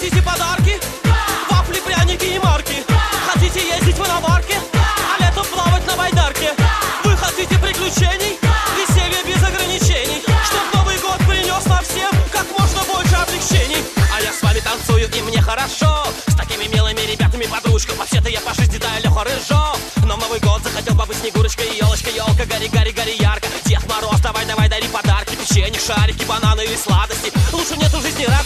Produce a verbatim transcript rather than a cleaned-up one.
Хотите подарки? Вафли, пряники и марки. Хотите ездить в иномарке? А летом плавать на байдарке? Вы хотите приключений? Веселье без ограничений, чтоб Новый год принес нам всем как можно больше облегчений. А я с вами танцую, и мне хорошо, с такими милыми ребятами, подружка. Вообще-то я по жизни да Леха Рыжов, но в Новый год захотел побыть Снегурочкой и елочка, елка, гори, гори, гори ярко. Дед Мороз, давай, давай, дари подарки, печенье, шарики, бананы или сладости. Лучше нет у жизни радости.